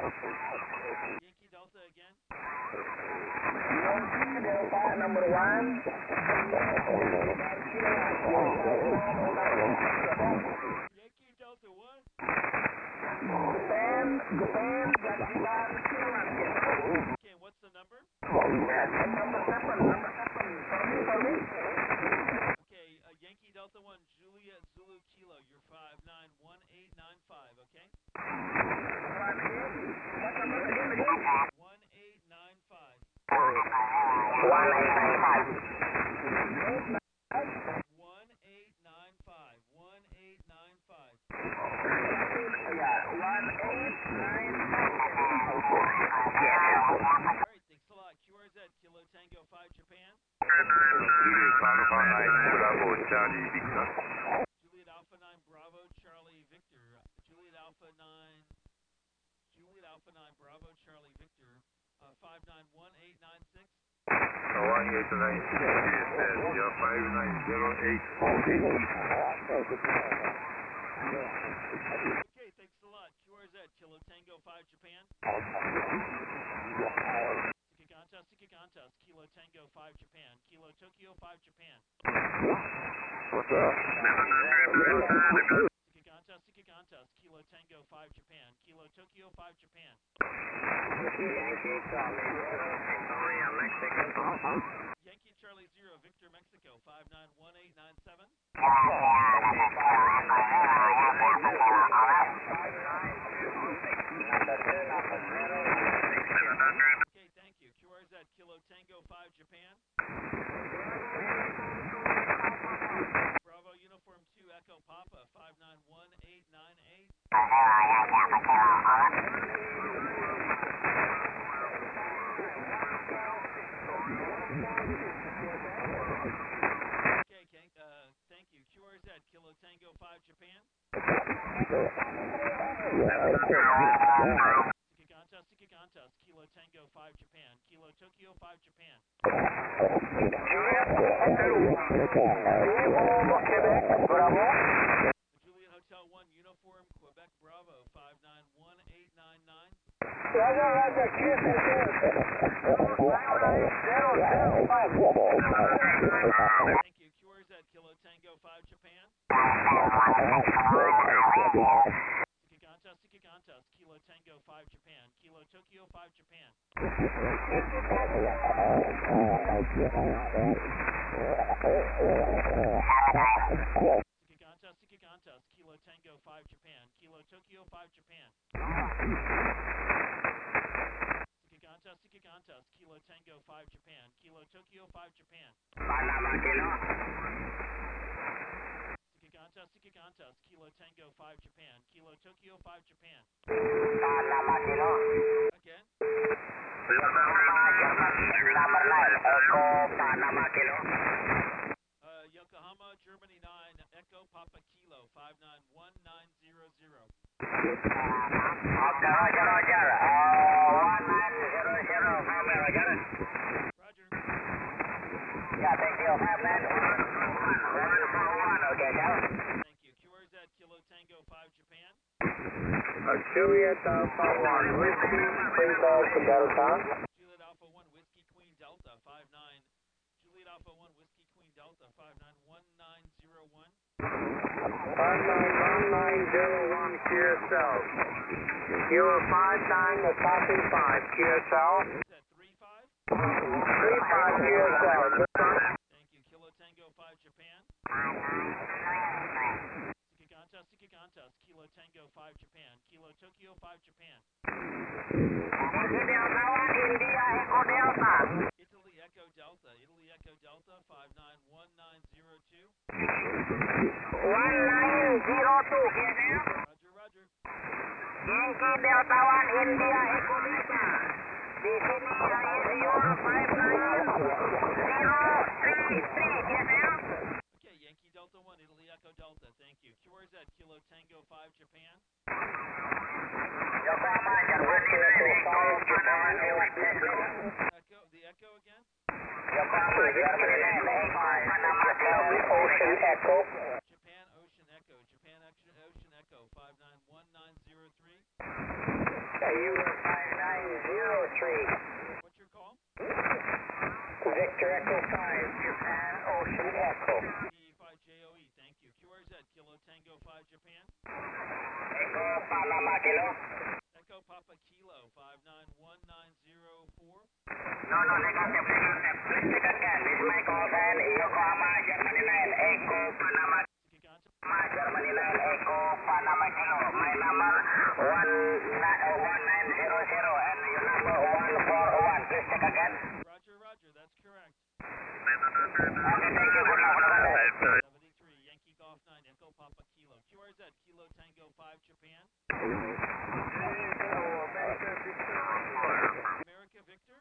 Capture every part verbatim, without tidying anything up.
Yankee Delta again. Yankee Delta number one. Yankee Delta one. Japan, Japan, Japan, Okay, what's the number? number seven, number seven. Sorry, sorry. Okay, uh, Yankee Delta one, Juliet Zulu Kilo, you're five nine one eight nine five, okay? What number again, again? one eight nine five. one eight nine five. one eight nine five. one eight nine five. Yeah, one eight nine five. Alright, thanks a lot. Q R Z, Kilo Tango five, Japan. Juliet Alpha nine Bravo Charlie Victor. Juliet Alpha nine, Bravo, Charlie, Victor. Juliet Alpha nine, Juliet Alpha nine, Bravo, Charlie, Victor. Uh, five nine one eight nine six. one eight nine six G S S, you're five nine zero eight. Okay, thanks a lot. Q R Z, Kilo Tango five, Japan. Sikiganta, Sikiganta, Kilo Tango five, Japan. Kilo Tokyo five, Japan. Sikiganta, Sikiganta, Kilo Tango five, Japan. Kilo Tokyo five, Japan. Yankee Charlie zero, Victor Mexico five nine one eight nine seven. Okay, thank you. Q R Z, Kilo Tango five, Japan. Bravo Uniform two, Echo Papa five nine one eight nine eight. Okay, okay, uh, thank you. Q R Z, Kilo Tango five, Japan. Sikiganta, Sikiganta, Kilo Tango five, Japan. Kilo Tokyo five, Japan. Juliet Hotel one, Uniform, Quebec Bravo five nine one eight nine nine. Roger, Roger, Q S S. Thank you. Q R Z, Kilo Tango five, Japan. Sikiganta, Sikiganta, Kilo Tango five, Japan. Kilo Tokyo five, Japan. Sikiganta, Sikiganta, Kilo Tango five, Japan. Kilo Tokyo five, Japan. Sikiganta, Sikiganta, Kilo Tango five, Japan. Kilo Tokyo five, Japan. Sikiganta, Sikiganta, Kilo Tango five, Japan. Kilo Tokyo five, Japan. Again. Uh, Yokohama, Germany nine, Echo Papa Kilo five nine one nine zero zero. Roger, Roger, Roger. one nine zero zero, Roger. Roger. Yeah, thank you. five nine one one, okay, sir. Thank you. Q R Z, Kilo Tango five, Japan. Juliet Alpha one Whiskey Queen Delta Delta. Juliet Alpha one, Whiskey Queen Delta five nine. Juliet Alpha one, Whiskey Queen Delta five nine one nine zero one. five nine one nine zero one Q S L. You're five nine Copy five Q S L. Is that three five? three five Q S L. Thank you. Kilo Tango five, Japan. Sikiganta, Sikiganta, Kilo Tango five, Japan. Kilo Tokyo five, Japan. Italy Echo Delta, Italy Echo Delta five nine one nine zero two. one nine zero two, Roger, Roger. Yankee Delta one, India Echo Delta. Di sini is your five nine zero three three, Okay, Yankee Delta one, Italy Echo Delta, thank you. Q R Z, Kilo Tango five, Japan. Yokohama, Germany nine, Echo Japan, Echo, the Echo again. Yokohama, Germany nine, Japan Ocean Echo. Japan Ocean Echo, Japan Ocean Echo five nine one nine zero three. U five nine zero three. What's your call? Victor Echo five, Japan, Ocean Echo. D five J O E, thank you. Q R Z, Kilo Tango five Japan. Echo Panama Kilo. Echo Papa Kilo five nine one nine zero four. No, no, negative, negative. Please take again. This is my call sign, Yokohama, Germany nine, Echo Panama. Sikiganta. Germany nine, Echo Panama Kilo. My number one nine zero zero and your number one four one. Please check again. Roger, Roger, that's correct. Okay, thank you. Good luck. seventy-three, Yankee Golf nine, Echo Papa Kilo. Q R Z, Kilo Tango five Japan. America Victor.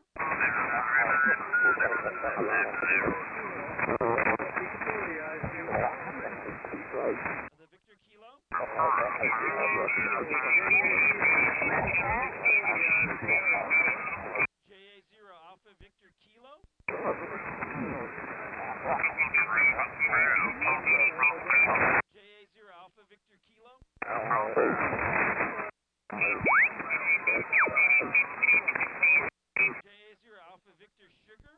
The Victor Kilo. J A zero Alpha Victor Kilo. J A zero Alpha Victor Kilo. J A zero Alpha Victor Sugar.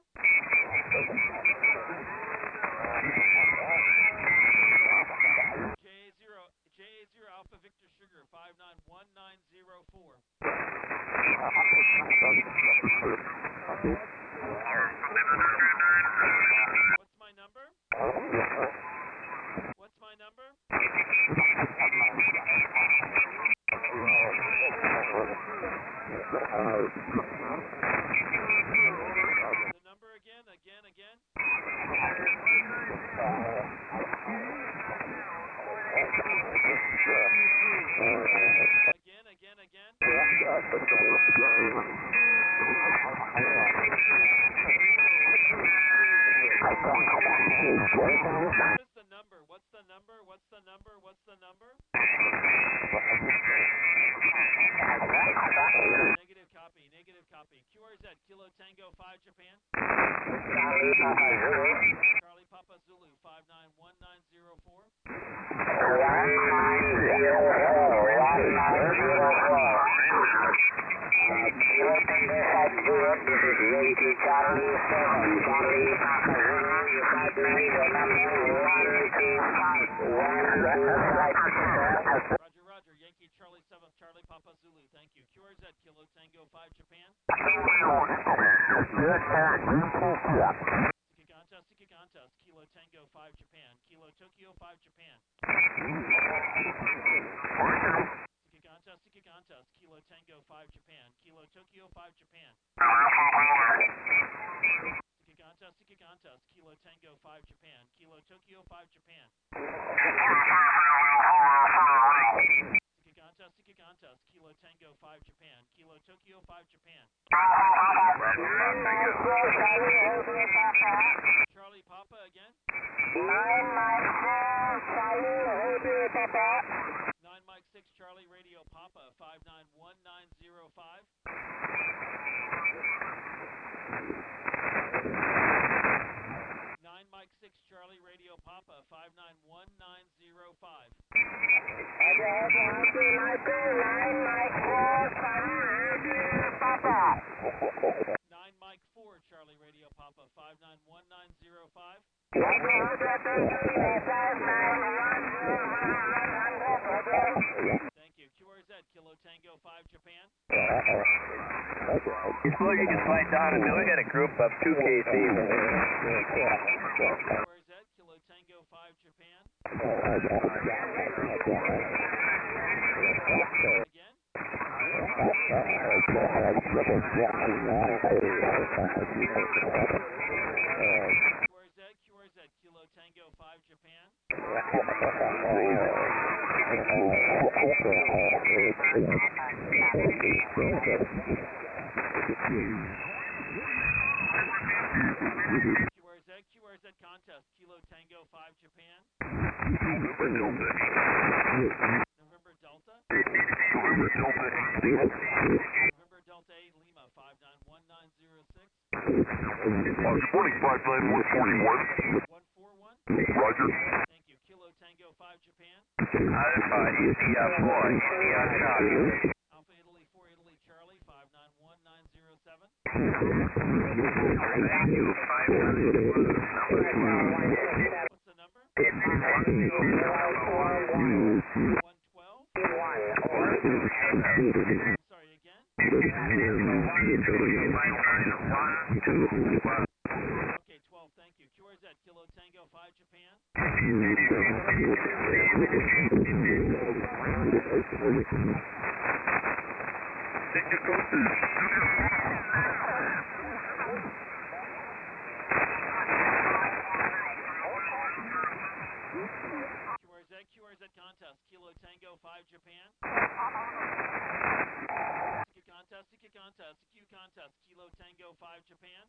J A zero J A zero Alpha Victor Sugar five nine one nine zero four. What's my number? What's my number? The number again, again, again. Again, again, again. What is the number? What's the number? What's the number? What's the number? Negative copy, negative copy. Q R Z, Kilo Tango five Japan. Charlie Papa Zulu five nine one nine zero four. one nine zero four, one nine zero four. Kilo Tango five zero, this is Yankee Charlie seven, Charlie Papa Zulu, you five nine, your number one two five, one, Roger, Roger. Yankee Charlie seven, Charlie Papa Zulu. Thank you. Q R Z, Kilo Tango five Japan. Sikiganta, Sikiganta, Kilo Tango five Japan. Kilo Tokyo five Japan. Sikiganta, Sikiganta, Kilo Tango five Japan. Kilo Tokyo five Japan. Sikiganta, Sikiganta, Kilo Tango five Japan. Kilo Tokyo five Japan. Sikiganta, Sikiganta, Kilo Tango five Japan. Kilo Tokyo five Japan. Charlie Papa again. nine Mike six Charlie Radio Papa five nine one nine zero five. nine Mike six Charlie Radio Papa five nine one nine zero five. nine Mike four Charlie Radio Papa five nine one nine zero five. Thank you. Q R Z, Kilo Tango five Japan. It's what you can find down in there. We got a group of two K Cs. Q R Z, Kilo Tango five Japan. Again. Q R Z, Q R Z, Kilo Tango five Japan. Q R Z, Q R Z contest, Kilo Tango five Japan. November Delta. November Delta eight Lima five nine one nine zero six. forty-five nine one forty-one. one four one. Roger. Thank you. Kilo Tango five Japan. Alpha, India four, India Charlie. Alpha Italy four Italy Charlie. What's the number? one twelve? Sorry, again? Okay, twelve, thank you. Q R Z, Kilo Tango five, Japan. Q R Z, Q R Z contest, Kilo Tango five, Japan. Sticky contest, sticky contest, Q contest, Kilo Tango five, Japan.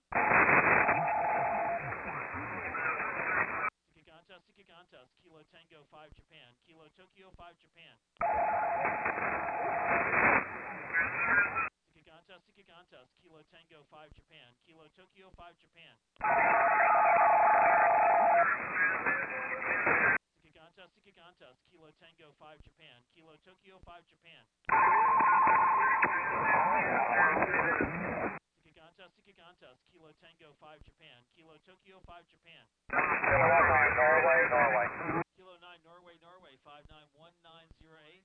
Sticky contest, sticky contest, Kilo Tango five, Japan. Kilo Tokyo five, Japan. Sticky contest, sticky contest, Kilo Tango five, Japan. Kilo Tokyo five, Japan. Sticky contest, sticky contest, Kilo Tango five, Japan. Kilo Tokyo five, Japan. Sticky contest, sticky contest, Kilo Tango five, Japan. Kilo Tokyo five, Japan. Norway, Norway. Kilo nine, Norway, Norway, five nine one nine zero eight.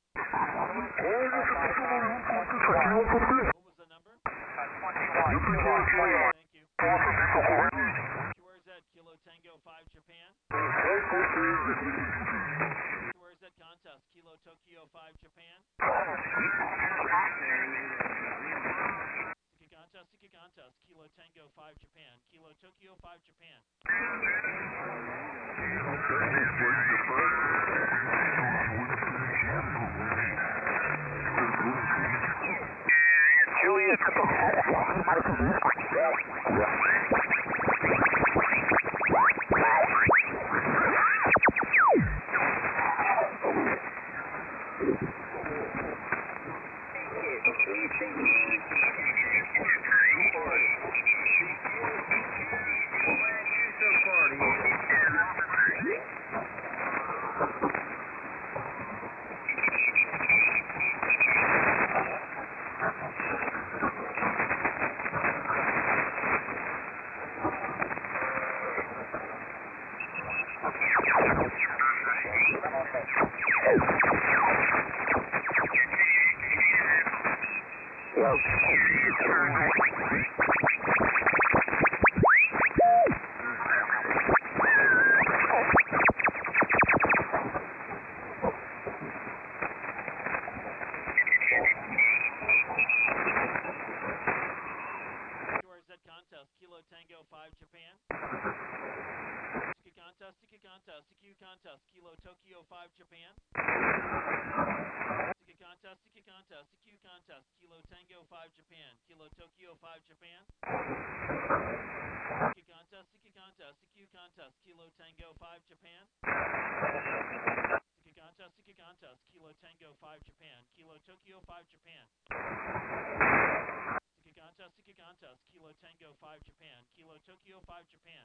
What was the number? twenty-one. Thank you. Q R Z, Kilo Tango five, Japan. Q R Z contest, Kilo Tokyo five, Japan. Sticky contest, sticky contest, Kilo Tango five, Japan. Kilo Tokyo five, Japan. Juliet. Tango five, Japan. Sticky contest, sticky contest, Q contest, Kilo Tokyo five, Japan. Sticky contest, sticky contest, Q contest, Kilo Tango five, Japan. Kilo Tokyo five, Japan. Sticky contest, sticky contest, Q contest, Kilo Tango five, Japan. Sticky contest, sticky contest, Kilo Tango five, Japan. Kilo Tokyo five, Japan. Sticky contest, sticky contest, Kilo Tango five, Japan. Kilo Tokyo five, Japan.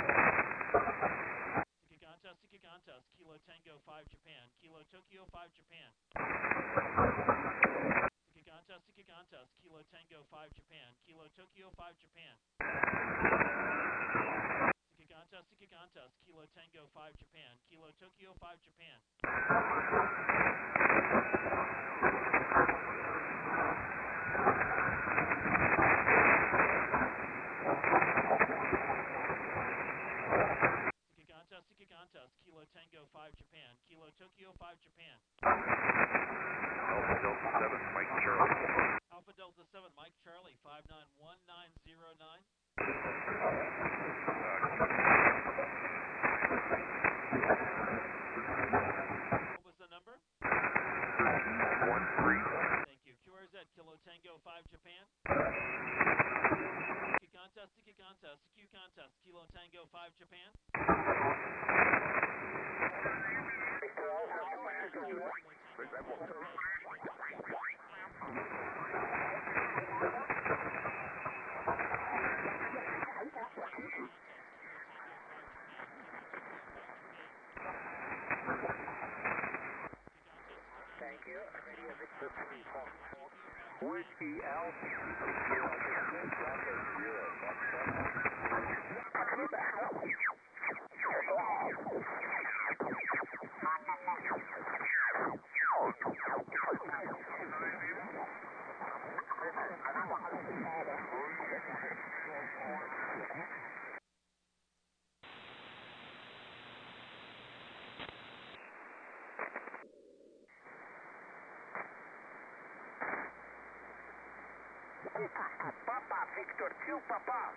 Sticky contest, sticky contest, Kilo Tango five, Japan. Kilo Tokyo five, Japan. Sticky contest, sticky contest, Kilo Tango five, Japan. Kilo Tokyo five, Japan. Sticky contest, sticky contest, Kilo Tango five, Japan. Kilo Tokyo five, Japan. Sticky contest, Kilo Tango five, Japan. Kilo Tokyo five, Japan. Alpha Delta seven, Mike Charlie. Alpha Delta seven, Mike Charlie, five nine one nine zero nine. What was the number? One three. Thank you. Q R Z, Kilo Tango five, Japan. Sticky contest, sticky contest, Q contest, Kilo Tango five, Japan. Thank you. Whiskey Alpha. Papa, Victor two, Papa.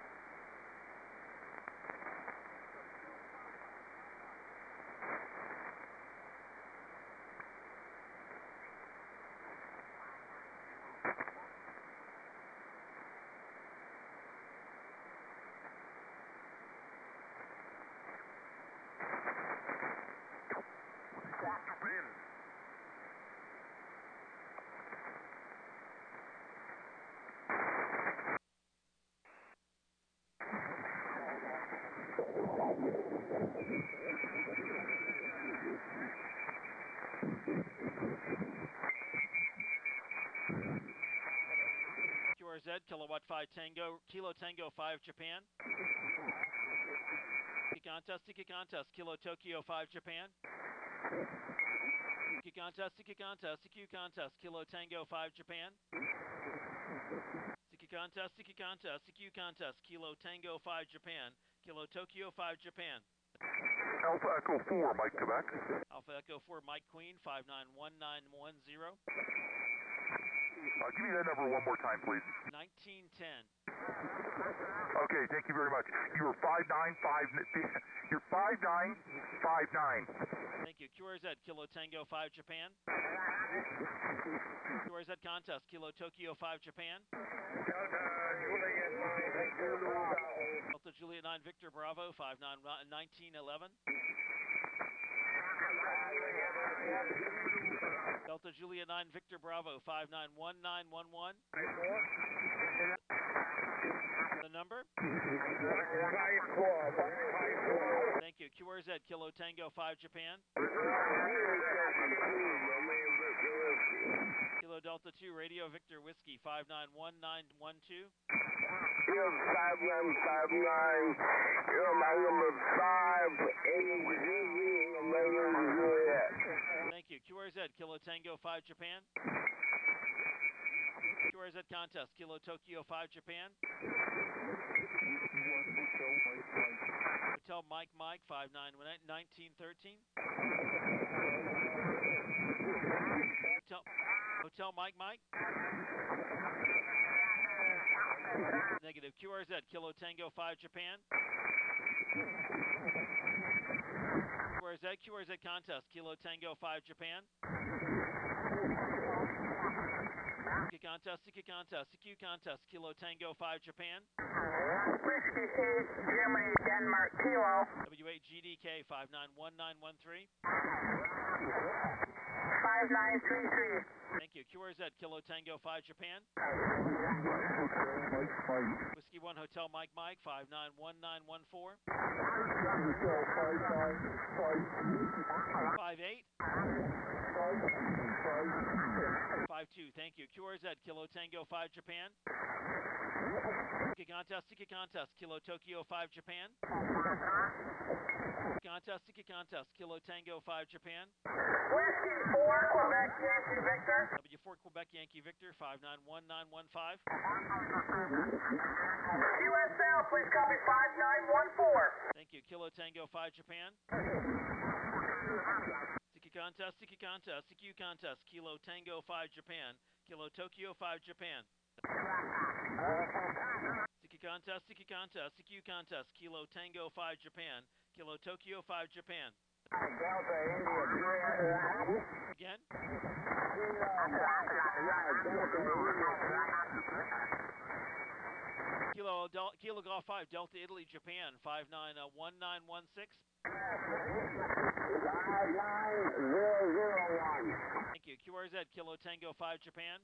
Q R Z, Kilowatt five Tango, Kilo Tango five Japan. Tiki contest, Tiki contest, Kilo Tokyo five Japan. Tiki contest, Tiki contest, Tiki contest, Kilo Tango five Japan. Tiki contest, Tiki contest, Tiki contest, Kilo Tango five Japan. Kilo Tokyo five Japan. Alpha Echo four, Mike Quebec. Alpha Echo four Mike Queen five nine one nine one zero. Uh, give me that number one more time, please. nineteen ten. Okay, thank you very much. You're five nine five. You're five nine five nine. Thank you. Q R Z, Kilo Tango five Japan. Q R Z contest, Kilo Tokyo five Japan. Delta Juliet nine Victor Bravo five nine nineteen eleven. Delta Juliet nine Victor Bravo five nine one nine one one. The number? Thank you. Q R Z, Kilo Tango five Japan. Kilo Delta two Radio Victor Whiskey five nine one nine one two. five nine five nine. You're my number five. Thank you. Q R Z, Kilo Tango five Japan. Q R Z contest, Kilo Tokyo five Japan. Hotel Mike Mike five nine nineteen thirteen. Hotel, Hotel Mike Mike. Negative. Q R Z, Kilo Tango five Japan. Q R Z, Q R Z contest, Kilo Tango five Japan. Tiki contest, Tiki contest, Tiki contest, Kilo Tango five Japan. Whiskey eight, Germany, Denmark, Kilo. W eight G D K five nine one nine one three. five nine three three. Thank you. Q R Z, Kilo Tango five Japan. Whiskey one Hotel Mike Mike five nine one nine one four. five eight. five two. Thank you. Q R Z, Kilo Tango five Japan. Tiki contest, Tiki contest, Kilo Tokyo five Japan. Contest, Tiki contest, Kilo Tango five Japan. Whiskey four, Quebec, Yankee Victor. W four Quebec Yankee Victor five nine one nine one five. U S L, please copy five nine one four. Thank you. Kilo Tango five Japan. Tiki contest, Tiki contest, Tiki contest, Kilo Tango five Japan. Kilo Tokyo five Japan. Tiki contest, Tiki contest, Tiki contest, Kilo Tango five Japan. Kilo Tokyo five Japan. Delta India. Again? Kilo Del Kilo Golf five Delta Italy Japan five nine one nine one six. five nine zero zero one. Thank you. Q R Z Kilo Tango five Japan.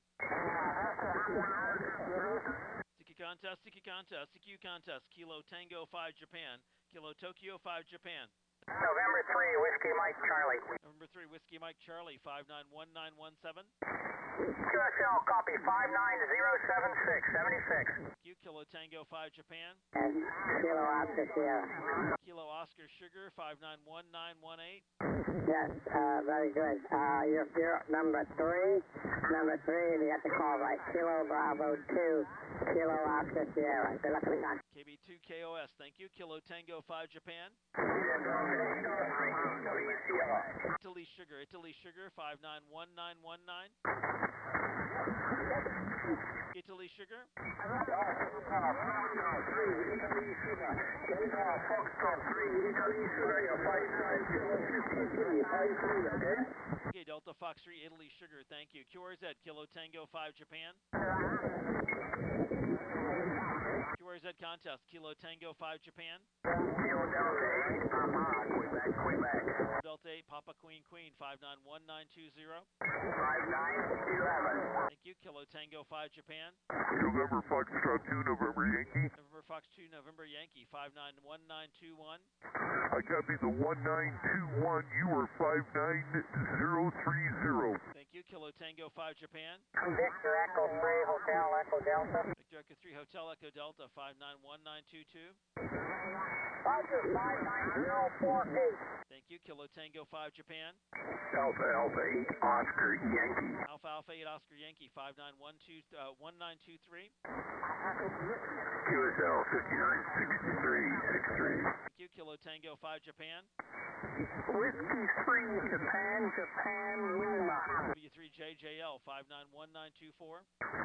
Tiki contest, Tiki contest, Tiki contest, Kilo Tango five Japan. Kilo Tokyo five Japan. November three, Whiskey Mike Charlie. November three, Whiskey Mike Charlie, five nine one nine one seven. Q S L, copy, five nine zero seven six, seventy-six. Thank you, Kilo Tango five Japan. Kilo Oscar Sierra. Kilo Oscar Sugar, five nine one nine one eight. Yes, uh, very good. Uh, you're, you're number three. Number three, you got the call right. Kilo Bravo two, Kilo Oscar Sierra. Good luck with the gun. K B two K O S, thank you, Kilo Tango five Japan. Italy Sugar, Italy Sugar, five nine one nine one nine. Italy Sugar. Okay, Delta Fox three, Italy Sugar, thank you. Q R Z, Kilo Tango five Japan. Q R Z contest, Kilo Tango five Japan. Kilo Delta eight, Papa, Quebec, Quebec. Delta eight, Papa Queen Queen, five nine one nine two zero. five nine eleven. Thank you, Kilo Tango five Japan. November Foxtrot two, November Yankee. November Fox two, November Yankee, five nine one nine two one. I copy the one nine two one. You are five nine zero three zero. Thank you, Kilo Tango five Japan. Victor Echo three, Hotel Echo Delta. Victor Echo three, Hotel Echo Delta, five nine one nine two two. Roger, five nine zero four eight. Thank you, Kilo Tango five Japan. Alpha Alpha eight, Oscar Yankee. Alpha Alpha eight, Oscar Yankee, five nine one two, uh, one nine two three. Q S L fifty-nine sixty-three sixty-three. Thank you, Kilo Tango five Japan. Whiskey three, Japan, Japan, Lima. W three J J L, five nine one nine two four.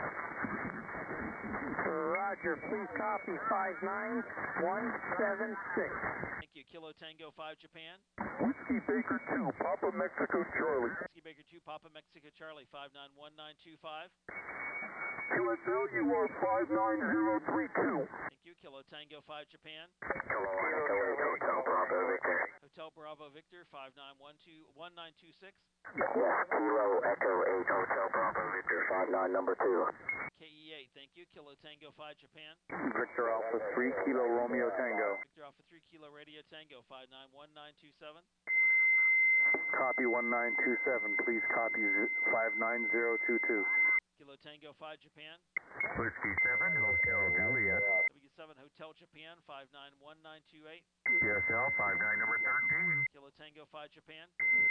Roger, please copy five nine one seven six. Thank you, Kilo Tango five Japan. Whiskey Baker two, Papa Mexico Charlie. Whiskey Baker two, Papa Mexico Charlie, five nine one nine two five. Q S L, you are five nine zero three two. Thank you, Kilo Tango five Japan. Kilo Echo eight, Hotel Bravo Victor. Hotel Bravo Victor, five nine one two, one nine two six. Yes, Kilo Echo eight, Hotel Bravo Victor, five nine number two. K E eight, thank you, Kilo Tango five Japan. Victor Alpha three, Kilo Romeo Tango. Victor Alpha three, Kilo Radio Tango, five nine one nine two seven. Copy one nine two seven, please copy five nine zero two two. Kilo Tango five Japan. Whiskey seven, Hotel Juliet. W seven Hotel Japan, five nine one nine two eight. Q S L five nine number thirteen. Kilo Tango five Japan.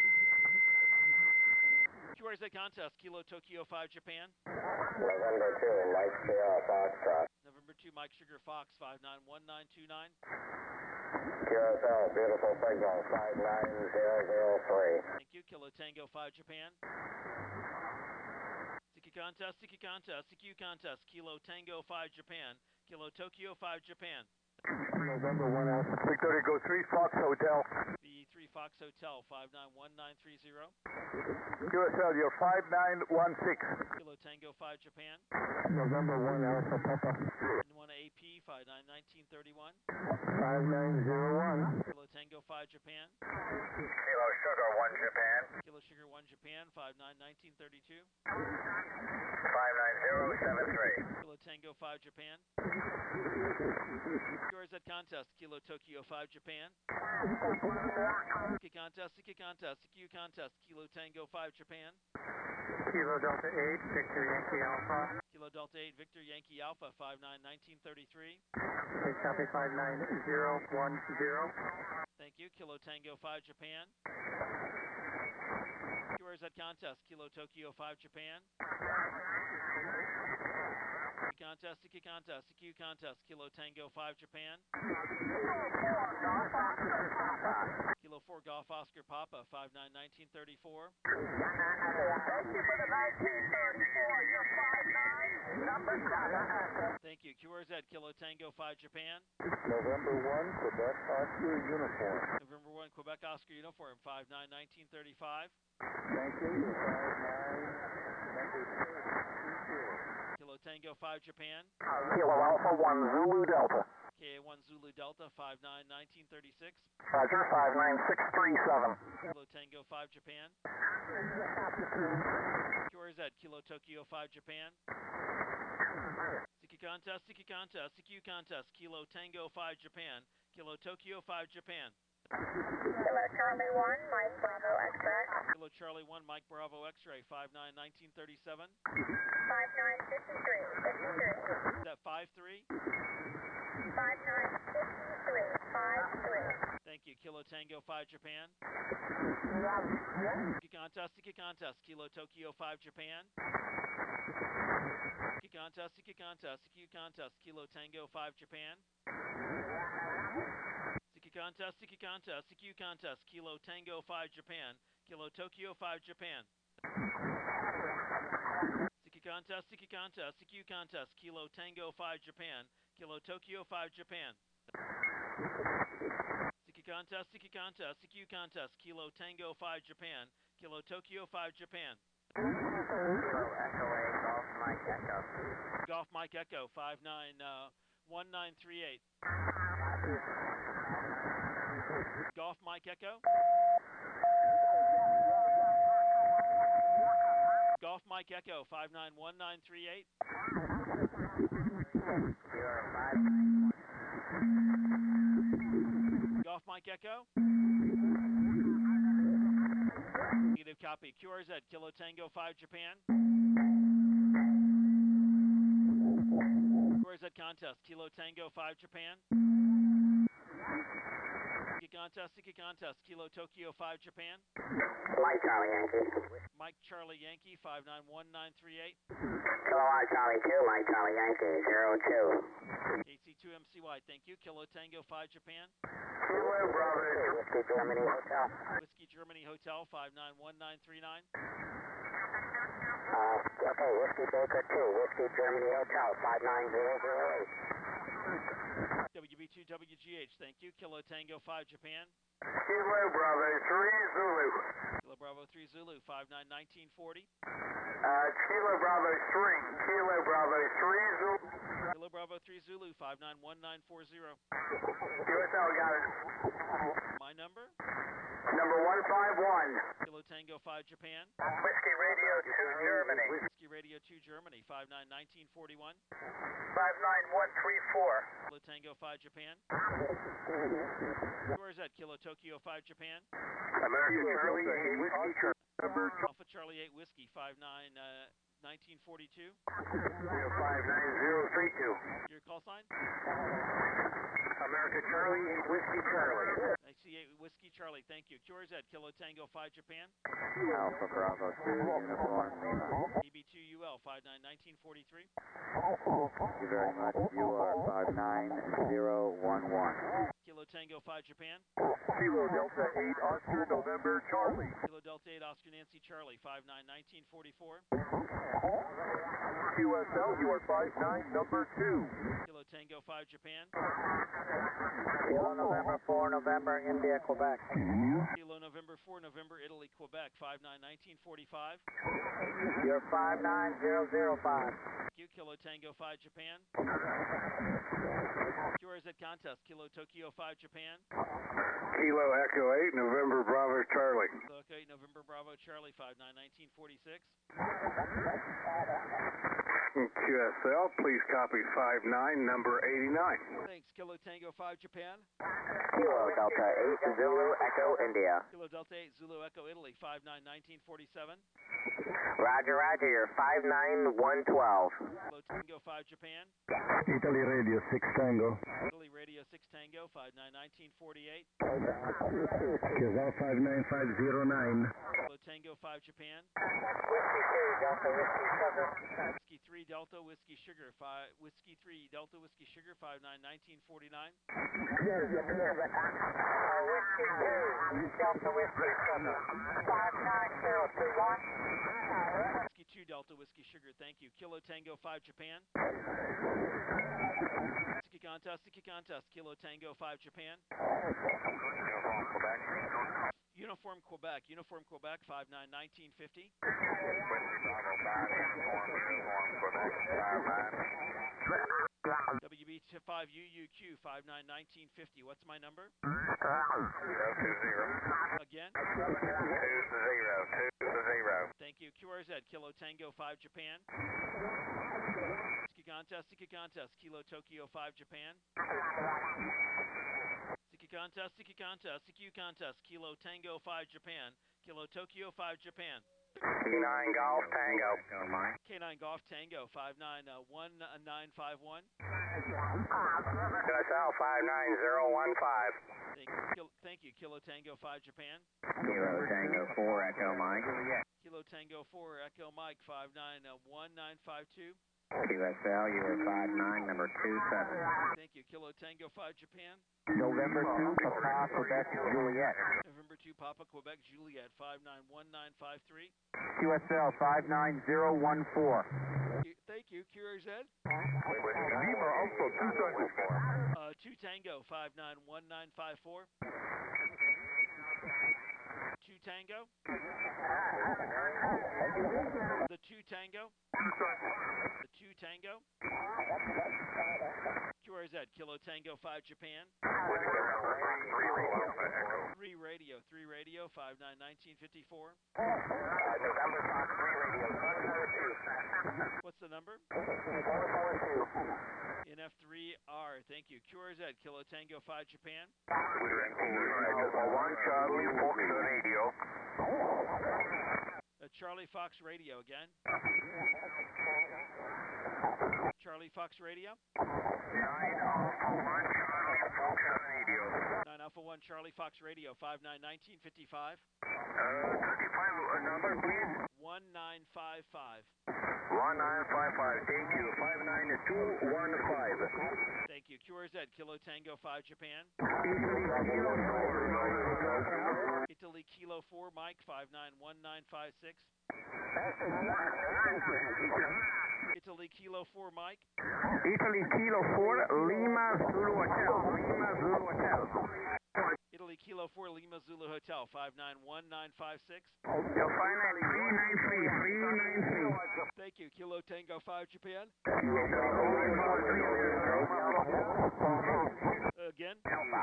Q R Z contest, Kilo Tokyo five Japan. November two, Mike Sierra Foxtrot. November two Mike Sugar Fox, five nine one nine two nine. Q S L, beautiful signal, five nine zero zero three. Thank you, Kilo Tango five Japan. Siki contest, Siki contest, Siki contest, Kilo Tango five Japan. Kilo Tokyo five Japan. November one Alpha. Victoria Go three, Fox Hotel. V three Fox Hotel, five nine one nine three zero. Q S L, you're five nine one six. Kilo Tango five Japan. November one Alpha Papa. N one A P, five nine nineteen thirty-one. five nine zero one. Kilo Tango five Japan. Kilo Sugar one Japan. Kilo Sugar one Japan, five nine nineteen thirty-two. five nine zero seven three. Kilo Tango five Japan. Q R Z contest, Kilo Tokyo five Japan. Siki contest, Siki contest, Siki contest, Kilo Tango five Japan. Kilo Delta eight, Victor Yankee Alpha. Kilo Delta eight Victor Yankee Alpha, five nine nineteen thirty-three. Please copy five nine zero one zero. Thank you, Kilo Tango five Japan. Q R Z contest, Kilo Tokyo five Japan. Siki contest, Siki contest, Siki contest, Kilo Tango five Japan. Kilo four Golf Oscar Papa, five nine nineteen thirty-four. Thank you for the nineteen thirty-four. You're five nine, number seven. Thank you, Q R Z, Kilo Tango five Japan. November one, Quebec Oscar Uniform. November one Quebec Oscar Uniform, five nine nineteen thirty-five. Thank you, you're five nine, number six. Kilo Tango five Japan. Kilo Alpha one Zulu Delta. K A one Zulu Delta, five nine nineteen thirty-six. Roger, five nine six three seven. Kilo Tango five Japan. Q R Z, Kilo Tokyo five Japan. Siki contest, Siki contest, Siki contest, Kilo Tango five Japan. Kilo Tokyo five Japan. Kilo Charlie one, Mike Bravo X-ray. Kilo Charlie one, Mike Bravo X-ray, five nine nineteen thirty-seven. five nine fifty-three, fifty-three. Is that five three? five nine fifty-three, five three. Thank you. Kilo Tango five, Japan. Siki contest, Siki contest. Kilo Tokyo five, Japan. Siki contest, Siki contest, Siki contest. Kilo Tango five, Japan. Siki contest, Siki contest, Siki contest. Kilo Tango five, Japan. Kilo Tokyo five, Japan. Siki contest, Siki contest, Siki contest. Kilo Tango five, Japan. Kilo Tokyo five, Japan. Siki contest, Siki contest, Siki contest. Kilo Tango five, Japan. Kilo Tokyo five, Japan. Golf Mike Echo five nine one nine three eight. Golf Mike Echo. Golf Mike Echo five nine one nine three eight. Golf Mike Echo. Negative copy. Q R Z Kilo Tango five, Japan. Q R Z contest. Kilo Tango five, Japan. Siki contest, Siki contest. Kilo Tokyo five, Japan. Mike Charlie Yankee. Mike Charlie Yankee five nine one nine three eight. Kilo R Charlie two, Mike Charlie Yankee, zero two. A C two M C Y, thank you. Kilo Tango five, Japan. Kilo Bravo, Whiskey Germany Hotel. Whiskey Germany Hotel five nine one nine three nine. Uh, okay, Whiskey Baker two, Whiskey Germany Hotel, five nine zero zero eight. W B two W G H, thank you. Kilo Tango five, Japan. Kilo Bravo three Zulu. Kilo Bravo three Zulu, five nine nineteen forty. Uh, Kilo Bravo three, Kilo Bravo three Zulu. Kilo Bravo three Zulu, five nine one nine four zero. Q S L got it. My number? Number one five one. Kilo Tango five, Japan. Whiskey Radio two Germany. Whiskey Radio two Germany, five nine nineteen forty-one. five nine one three four. Kilo Tango five, Japan. Q R Z Kilo Tokyo five, Japan. American Charlie eight Whiskey Charlie. Alpha Charlie eight Whiskey, five nine nineteen forty-two. zero five nine zero three two. Your call sign? American Charlie eight Whiskey Charlie. I see eight Whiskey Charlie, thank you. Q R Z Kilo Tango five, Japan. Alpha Bravo two Uniform Lima. E B two U L five nine nineteen forty-three. Thank you very much. You are five nine zero one one. Kilo Tango five, Japan. Kilo Delta eight Oscar November Charlie. Kilo Delta eight Oscar Nancy Charlie, five nine nineteen forty-four. Q S L, you are five nine number two. Kilo Tango five, Japan. Kilo November four, November, India, Quebec. Kilo November four, November, Italy, Quebec, five nine nineteen forty-five. You're five nine zero zero five. Thank you. Kilo Tango five, Japan. Q R Z contest. Kilo Tokyo five, Japan. Kilo Echo eight November Bravo Charlie. Kilo Echo eight, November Bravo Charlie, five nine nineteen forty-six. Q S L, please copy five nine number eighty-nine. Thanks. Kilo Tango five, Japan. Kilo Delta eight Zulu Echo India. Kilo Delta eight Zulu Echo Italy, five nine nineteen forty-seven. Roger, Roger, you're five nine one twelve. Kilo Tango five, Japan. Italy Radio six Tango. Italy Radio six Tango, five nine nineteen forty-eight. Kilo five nine five zero nine. Kilo Tango five, Japan. Whiskey two, Delta Whiskey Sugar. Whiskey three Delta Whiskey Sugar, five Whiskey three Delta Whiskey Sugar, five nine nineteen forty-nine. Uh, whiskey two, Delta Whiskey Sugar. five nine zero two one. Whiskey two Delta Whiskey Sugar, thank you. Kilo Tango five, Japan. Siki contest, Siki contest. Kilo Tango five, Japan. Uniform Quebec. Uniform Quebec, Uniform Quebec, five nine nineteen fifty. Whiskey Bravo five Uniform Uniform Quebec five nine. W B five U U Q, five nine nineteen fifty. What's my number? Zero two zero. Again? Two to zero. Two to zero. Thank you. Q R Z Kilo Tango five, Japan. Siki contest, Siki contest. Kilo Tokyo five, Japan. Siki Siki contest, Siki contest, Siki contest, Kilo Tango five Japan, Kilo Tokyo five Japan. K nine Golf Tango. K nine Golf Tango five nine one nine five one. Q S L five nine zero one five. Thank you, Kil- thank you, Kilo Tango five Japan. Kilo Tango four Echo Mike. Kilo Tango four Echo Mike five nine one nine five two. Q S L, you are five nine, number two seven. Thank you, Kilo Tango five Japan. November two, Papa, Quebec, Juliet. November two Papa Quebec Juliet five nine one nine five three. Q S L five nine zero one four. Thank you, Q R Z. Lima Alpha two Tango. Uh, two Tango five nine one nine five four. Two Tango. The two Tango. The two Tango. Q R Z, Kilo Tango five Japan. Three Radio, three Radio, five nine nineteen fifty four. What's the number? N F three R, thank you. Q R Z, Kilo Tango five Japan. One Charlie Fox Radio. Uh, Charlie Fox Radio again. Charlie Fox Radio. Nine Alpha One Charlie Fox Radio. nine Alpha one Charlie Fox Radio, five nine nineteen fifty-five. Uh, thirty-five uh, number, please. one nine five five. One nine five five. Thank you. Five nine two one five. Thank you. Q R Z, Kilo Tango five Japan. Italy Kilo four Mike, five nine one nine five six. Italy Kilo four Mike. Italy Kilo four Lima Zulu Hotel. Lima Zulu Hotel. Italy Kilo four Lima Zulu Hotel, five nine one nine five six. You'll find that three nine three. three nine three. Thank you. Kilo Tango five Japan. Again.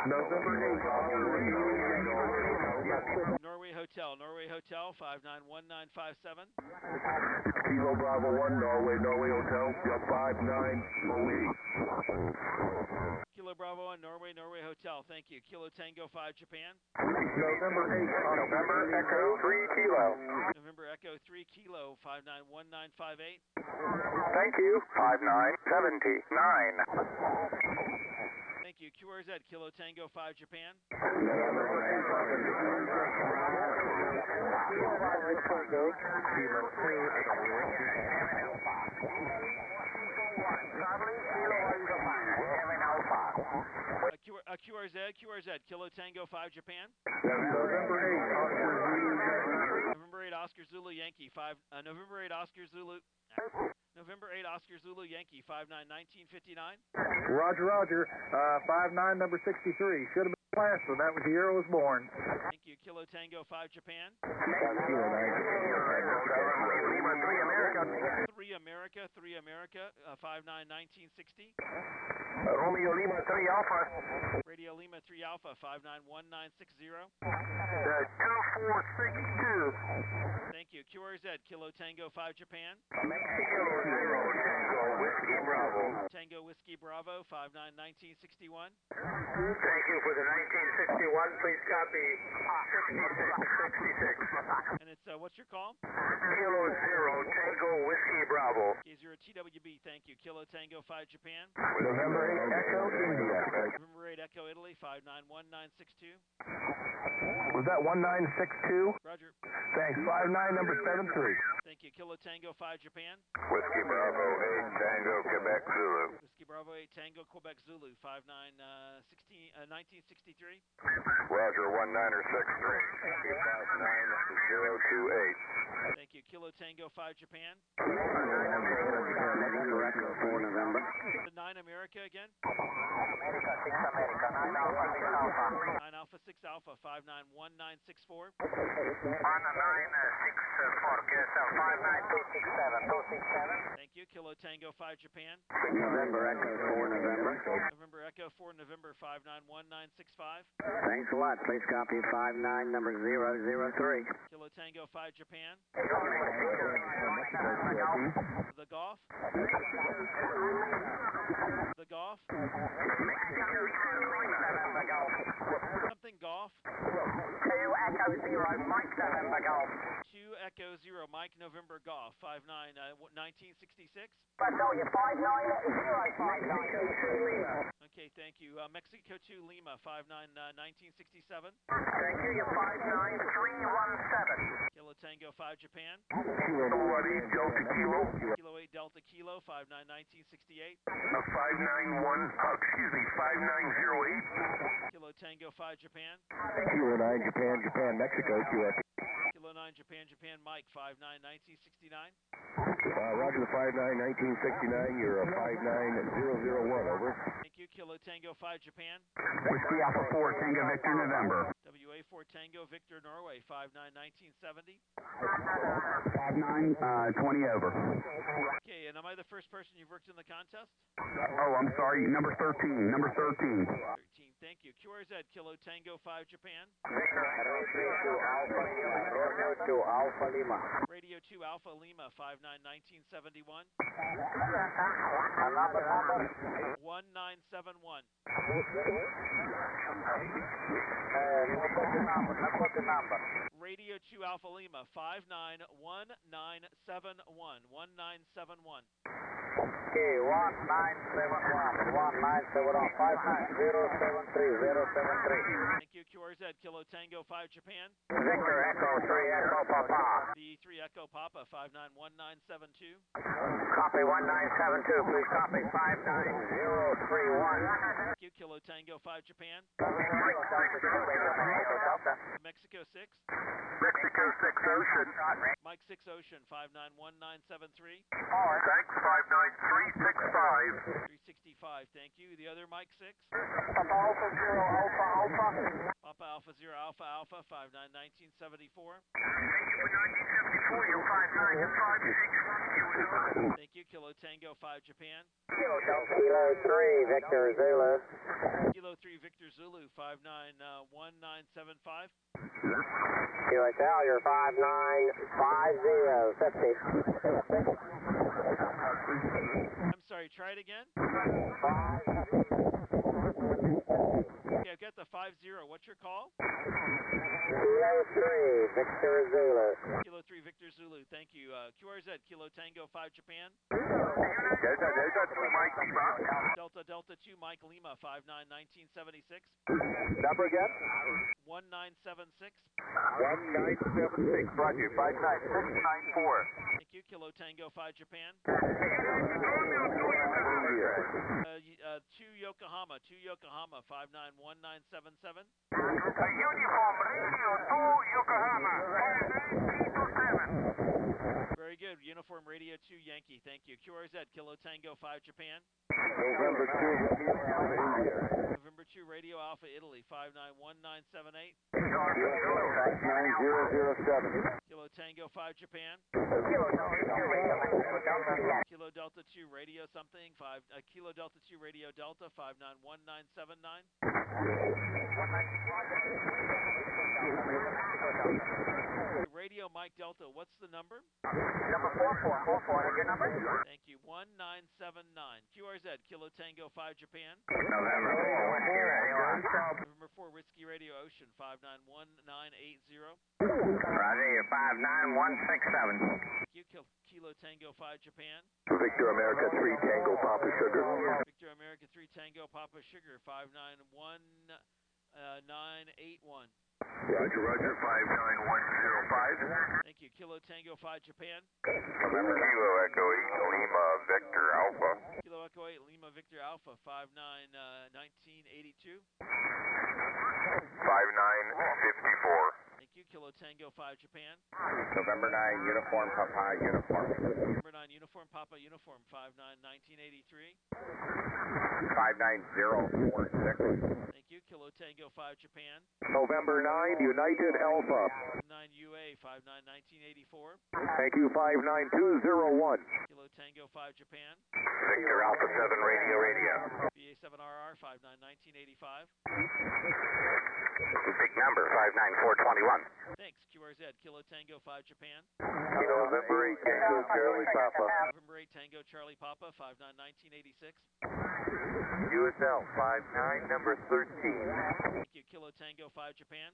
Norway Hotel, Norway Hotel, five nine one nine five seven. Kilo Bravo one Norway, Norway Hotel, five nine oh eight. Kilo Bravo one Norway, Norway Hotel, thank you. Kilo Tango five Japan. November eight. November Echo three Kilo. November Echo three Kilo, five nine one nine five eight. Thank you. Five nine seventy nine. Thank you. Q R Z, Kilo Tango five Japan. Uh, Q, uh, Q R Z, Q R Z, Kilo Tango five Japan. November eight. November eight Oscar Zulu Yankee five. Uh, November eight Oscar Zulu. November eight Oscar Zulu Yankee five nine nineteen fifty-nine. Roger, Roger. Uh, five nine number sixty-three. Should have been last, so that was the year I was born. Thank you. Kilo Tango five Japan. three America. three America, three America, uh, five nine nineteen sixty. Romeo Lima three Alpha. Radio Lima three Alpha, five nine one nine six zero. Uh, two four six two. Thank you. Q R Z, Kilo Tango five Japan. Mexico zero Tango Whiskey Bravo. Tango Whiskey Bravo, five nine nineteen sixty-one. Thank you for the nineteen sixty-one. Please copy sixty-six sixty-six. And it's, uh, what's your call? Kilo zero Tango Whiskey Bravo. K zero T W B, thank you. Kilo Tango five Japan. November eight Echo India. November eight Echo Italy, five nine one nine six two. Was that one nine six two? Roger. Thanks. Five nine number seven three. Thank you. Kilo Tango five Japan. Whiskey Bravo eight Tango Quebec Zulu. Whiskey Bravo eight Tango Quebec Zulu, five nine nineteen sixty-three. Roger one niner six three. Five nine zero two eight. Thank you. Kilo Tango five Japan. four November. The nine America again. America six America. nine Alpha six Alpha. nine Alpha six Alpha, five nine one nine six four. one nine six four. K S L five nine two six seven. two six seven. Thank you. Kilo Tango five Japan. November Echo four November. November Echo four November, five nine one nine six five. Thanks a lot. Please copy five nine number zero zero three. Kilo Tango five Japan. The Golf. The Golf. Mexico seven Golf. zero, Mike November Golf. two Echo zero, Mike November Golf, five nine, uh, what, nineteen sixty-six? I tell you, five nine zero five nine. Okay, thank you. Uh, Mexico two Lima, five nine, uh, nineteen sixty-seven. Thank you, you're five nine three one seven. Kilo Tango five Japan. Kilo eight Delta Kilo. Kilo eight Delta Kilo, five nine, nineteen sixty-eight. Uh, five nine one, uh, excuse me, five nine zero eight. Kilo Tango five Japan. Kilo nine Japan, Japan, Mexico, Q F. Kilo nine Japan, Japan, Mike, five nine, nineteen sixty-nine. Uh, Roger the five nine, nineteen sixty-nine, you're a five nine zero zero one, over. Thank you. Kilo Tango five Japan. Whiskey Alpha four, Tango Victor November. W A four Tango Victor Norway, five nine, nineteen seventy. five nine, uh, twenty over. Okay, and am I the first person you've worked in the contest? Oh, I'm sorry, number thirteen, number thirteen. thirteen, thank you. Q R Z, Kilo Tango five Japan. Radio two Alpha Lima, five nine, nineteen seventy-one. one nine seven one. Radio two Alpha Lima, five nine one nine seven one. one nine seven one. Okay, one nine seven one, one nine seven one, five nine zero seven three zero seven three. Thank you. Q R Z, Kilo Tango five Japan. Victor Echo three Echo Papa. B three Echo Papa, five nine one nine seven two. Copy one nine seven two, please copy five nine zero three one. Thank you. Kilo Tango five Japan. Mexico six. Mexico six Ocean. Mike six Ocean, five nine one nine seven three. Thanks, five nine three six five. three sixty-five, thank you. The other Mike six. Papa Alpha zero Alpha Alpha. Papa Alpha zero Alpha Alpha, five nine, nineteen seventy-four. Thank you for nineteen seventy-four, you're five nine five six one. Thank you. Kilo Tango five Japan. Kilo three Victor Zulu. Kilo three Victor Zulu, five nine one nine seven five. Kilo Cal, you're five nine five zero fifty. I'm sorry, try it again. Okay, I've got the five zero. What's your call? Kilo three Victor Zulu. Kilo three Victor Zulu, thank you. Uh, Q R Z, Kilo Tango five Japan. Delta, Delta two Mike Lima. Delta Delta two Mike Lima, five nine, nineteen seventy-six. Number again? one nine seven six. one nine seven six, Roger, five nine six nine four. Thank you. Kilo Tango five Japan. Uh, y- uh, two Yokohama, two Yokohama, five nine one nine seven seven. Uniform Radio two Yokohama, five nine three two seven. Very good. Uniform Radio two Yankee, thank you. Q R Z, Kilo Tango five Japan. November two, India. November two Radio Alpha Italy, five nine one nine seven eight. five nine zero zero seven. Kilo Tango five Japan. Kilo Delta two Radio something, five, uh, Kilo Delta two Radio Delta, five nine one nine seven nine. Radio Mike Delta, what's the number? Number four four four four, is your number? Thank you. one nine seven nine. Q R Z, Kilo Tango five Japan. November four, Whiskey Radio. November four Whiskey Radio Ocean, five nine one nine eight zero. Roger, you're five nine one six seven. Thank you. Kil- Kilo Tango five Japan. Victor America three Tango Papa Sugar. Victor America three Tango Papa Sugar, five nine one nine eight one. Roger, Roger, five nine one zero five. Thank you. Kilo Tango five Japan. November Kilo Echo eight Lima Victor Alpha. Kilo Echo eight Lima Victor Alpha, five nine nineteen eighty-two. five nine fifty-four. Thank you. Kilo Tango five Japan. November nine, Uniform Papa Uniform. November nine Uniform Papa Uniform, five nine nineteen eighty-three. five nine zero four six. Thank you. Kilo Tango five Japan. November nine United Alpha. nine U A, five nine nineteen eighty-four. Thank you, five nine two zero one. Kilo Tango five Japan. Victor Alpha seven Radio Radio. B A seven R R, five nine nineteen eighty-five. Big number, five nine four two one. Thanks. Q R Z, Kilo Tango five Japan. Kilo November eight, Tango Charlie Papa. November eight Tango Charlie Papa, five nine nineteen eighty-six. U S L, five nine, number thirteen. Thank you. Kilo Tango five Japan.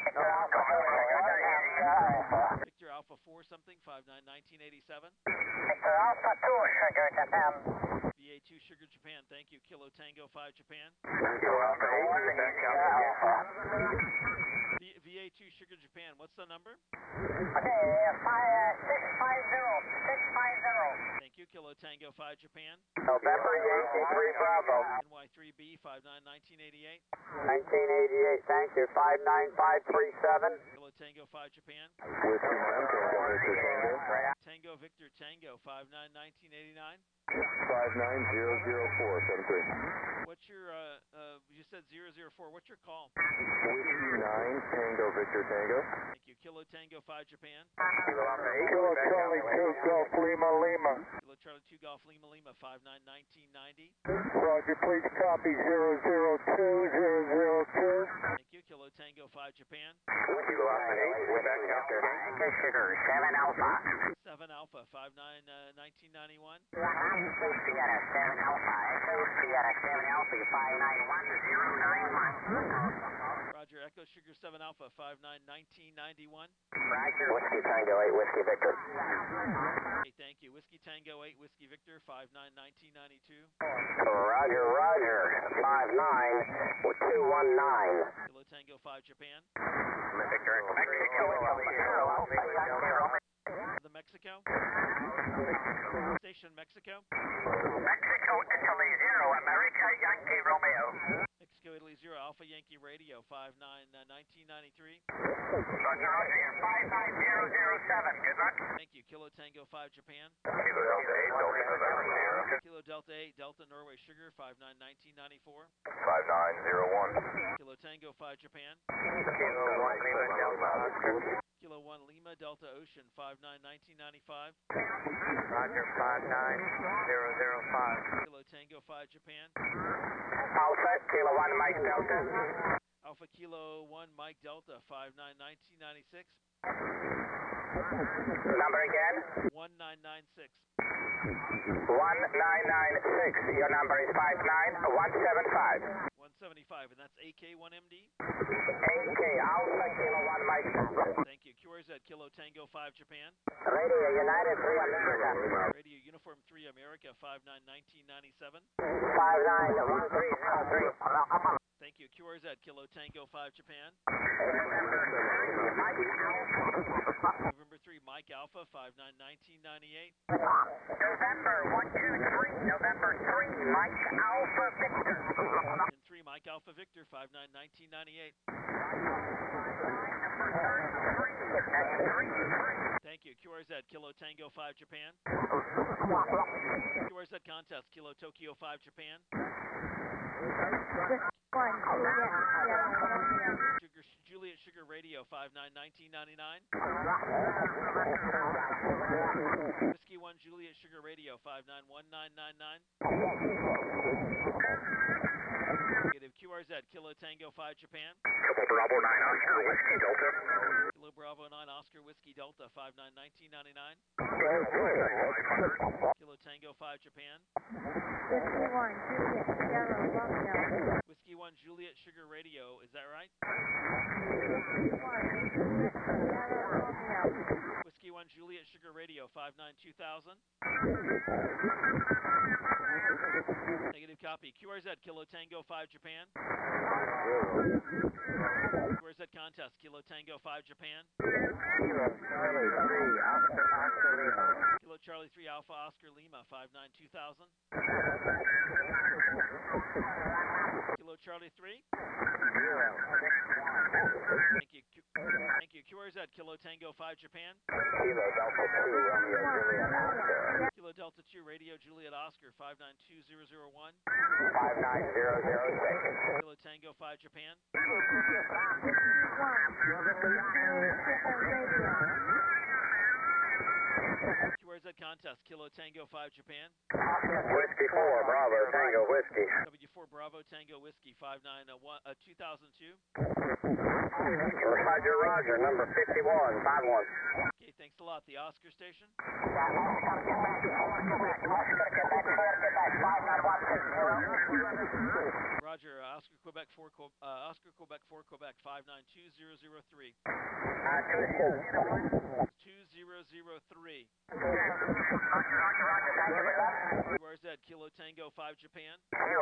Victor Alpha four something, five nine nineteen eighty-seven. Victor Alpha two, Sugar Japan. V A two Sugar Japan, thank you. Kilo Tango five Japan. Kilo Alpha eight, back out. V VA two Sugar Japan, what's the number? Okay, five, six five zero, six five zero. Thank you. Kilo Tango five Japan. November Yankee three Bravo. N Y three B five nine nineteen eighty-eight. nineteen eighty-eight, thank you. five nine five three seven. Kilo Tango five Japan. Whiskey nine, Tango Victor Tango. Tango Victor Tango five nine nineteen eighty-nine. five nine zero zero four seven three. What's your, uh, uh, you said zero zero four, what's your call? Whiskey nine, Tango Victor Tango. Thank you. Kilo Tango five Japan. Kilo Alpha eight, Kilo Charlie two, Golf Lima Lima. Kilo Charlie two Golf Lima Lima five nine nineteen ninety. Roger, please copy zero zero two zero zero two. Thank you. Kilo Tango five Japan. Kilo Alpha eight, we're back out there. Tango Sugar, seven Alpha. seven Alpha five nine nineteen ninety-one. Sierra, seven Alpha. Echo Sierra, seven Alpha, five nine one zero nine one. Roger. Echo Sugar seven Alpha five nine nineteen ninety-one. Roger. Whiskey Tango eight, Whiskey Victor. Hey, thank you. Whiskey Tango eight Whiskey Victor five nine nineteen ninety-two. Roger, Roger. five nine two one nine. Kilo Tango five Japan. Victor, Mexico, The Mexico. Station Mexico. Mexico, Italy, zero, America, Yankee, Romeo. Mexico Italy zero Alpha Yankee Radio five nine nineteen ninety-three. Roger, Roger, five nine zero zero seven, good luck. Thank you. Kilo Tango five Japan. Kilo Delta eight, Delta November zero. Kilo Delta eight Delta Norway Sugar five nine nineteen ninety-four. five nine zero one. Kilo Tango five Japan. Kilo one, Lima Delta Oscar. Kilo one Lima Delta Ocean five nine nineteen ninety-five. Roger, five nine zero zero five. Kilo Tango five Japan. Alpha, Kilo one, Mike Delta. Alpha Kilo one Mike Delta five nine nineteen ninety-six. Number again? one nine nine six. one nine nine six. Your number is five nine one seven five. one seventy-five, and that's A K one M D. A K, Alpha, Kilo one, Mike. Thank you. Q R Z Kilo Tango five Japan. Radio United three America. Radio Uniform three America five nine nineteen ninety-seven. five nine one three zero three. Thank you. Q R Z Kilo Tango five Japan. November three Mike Alpha five nine nineteen ninety-eight. November one two three, November three, Mike Alpha Victor. And three Mike Alpha Victor five nine nineteen ninety-eight. Thank you. Q R Z Kilo Tango five Japan. Q R Z contest Kilo Tokyo five Japan. Sugar Juliet Sugar Radio five nine nineteen ninety-nine. Whiskey one Juliet Sugar Radio five nine one nine nine nine. Negative. Q R Z Kilo Tango five Japan. Bravo nine Oscar Whiskey Delta. Kilo Bravo nine Oscar Whiskey Delta five nine nineteen ninety-nine. Kilo Tango five Japan. Whiskey one Juliet Sugar Radio, is that right? Whiskey one Juliet Sugar Radio five nine two thousand. Negative copy. Q R Z Kilo Tango five Japan. Q R Z contest Kilo Tango five Japan. Kilo Charlie three Alpha Oscar Lima five nine two thousand. Kilo Charlie three. Thank you. Q Thank you. Q R Z Kilo Tango five Japan. Kilo Delta two Romeo Juliet Oscar. Kilo Delta two Radio Juliet Oscar five nine two zero zero one. five nine zero zero six. Kilo Tango five Japan. Q R Z contest, Kilo Tango five Japan. Whiskey four, Bravo, Tango, Whiskey. W four Bravo Tango Whiskey five nine one, uh, two thousand two. Roger, Roger, number fifty-one, five one. Okay, thanks a lot. The Oscar station. Roger, uh, Oscar Quebec four, uh, Oscar Quebec four, Quebec five nine two zero zero three. two zero zero three. Q R Z, Kilo Tango five Japan.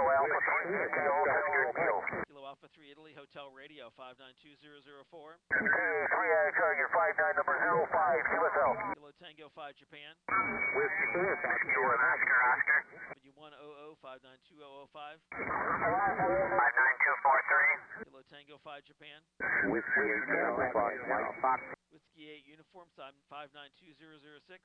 Kilo Alpha three Italy Hotel Radio five nine two zero zero four. Your five nine number zero five, Q S L. Kilo Tango five Japan. Whiskey four, Whiskey one, Oscar, Oscar. W one zero zero five nine two zero zero five. five nine two four three. Kilo Tango five Japan. Whiskey eight, Delta, Fox, White Fox. Whiskey eight Uniform five nine two zero zero six.